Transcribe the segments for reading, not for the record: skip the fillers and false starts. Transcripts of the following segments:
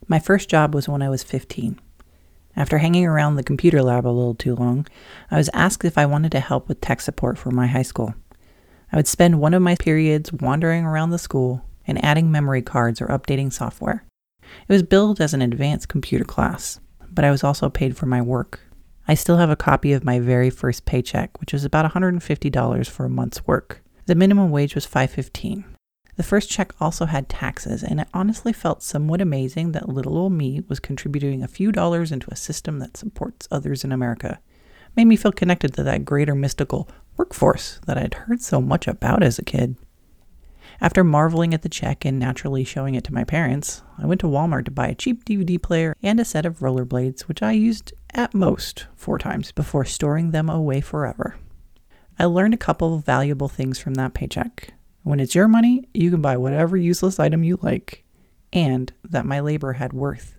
My first job was when I was 15. After hanging around the computer lab a little too long, I was asked if I wanted to help with tech support for my high school. I would spend one of my periods wandering around the school and adding memory cards or updating software. It was billed as an advanced computer class, but I was also paid for my work. I still have a copy of my very first paycheck, which was about $150 for a month's work. The minimum wage was $5.15. The first check also had taxes, and it honestly felt somewhat amazing that little old me was contributing a few dollars into a system that supports others in America. It made me feel connected to that greater mystical workforce that I'd heard so much about as a kid. After marveling at the check and naturally showing it to my parents, I went to Walmart to buy a cheap DVD player and a set of rollerblades, which I used at most 4 times before storing them away forever. I learned a couple of valuable things from that paycheck. When it's your money, you can buy whatever useless item you like, and that my labor had worth.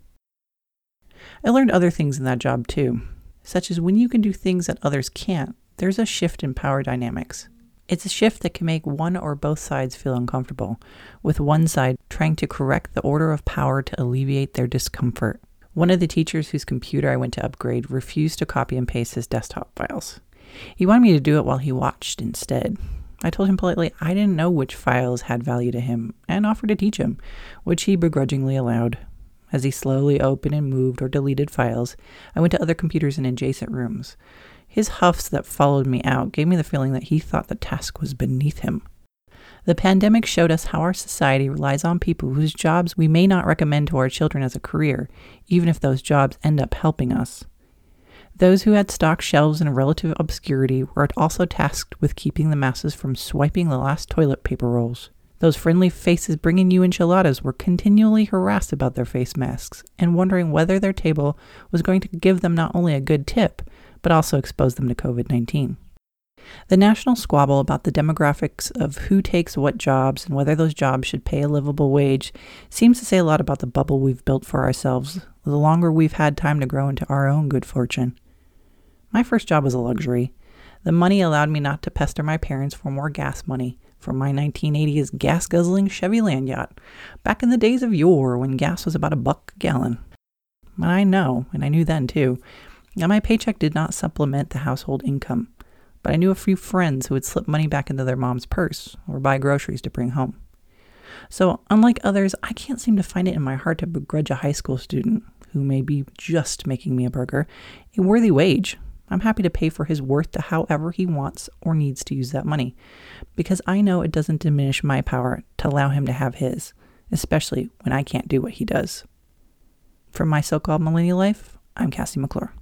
I learned other things in that job too, such as when you can do things that others can't, there's a shift in power dynamics. It's a shift that can make one or both sides feel uncomfortable, with one side trying to correct the order of power to alleviate their discomfort. One of the teachers whose computer I went to upgrade refused to copy and paste his desktop files. He wanted me to do it while he watched instead. I told him politely I didn't know which files had value to him and offered to teach him, which he begrudgingly allowed. As he slowly opened and moved or deleted files, I went to other computers in adjacent rooms. His huffs that followed me out gave me the feeling that he thought the task was beneath him. The pandemic showed us how our society relies on people whose jobs we may not recommend to our children as a career, even if those jobs end up helping us. Those who had stocked shelves in relative obscurity were also tasked with keeping the masses from swiping the last toilet paper rolls. Those friendly faces bringing you enchiladas were continually harassed about their face masks and wondering whether their table was going to give them not only a good tip, but also expose them to COVID-19. The national squabble about the demographics of who takes what jobs and whether those jobs should pay a livable wage seems to say a lot about the bubble we've built for ourselves the longer we've had time to grow into our own good fortune. My first job was a luxury. The money allowed me not to pester my parents for more gas money for my 1980s gas-guzzling Chevy Land Yacht, back in the days of yore when gas was about $1 a gallon. I know, and I knew then too, that my paycheck did not supplement the household income, but I knew a few friends who would slip money back into their mom's purse or buy groceries to bring home. So, unlike others, I can't seem to find it in my heart to begrudge a high school student, who may be just making me a burger, a worthy wage. I'm happy to pay for his worth to however he wants or needs to use that money, because I know it doesn't diminish my power to allow him to have his, especially when I can't do what he does. For My So-Called Millennial Life, I'm Cassie McClure.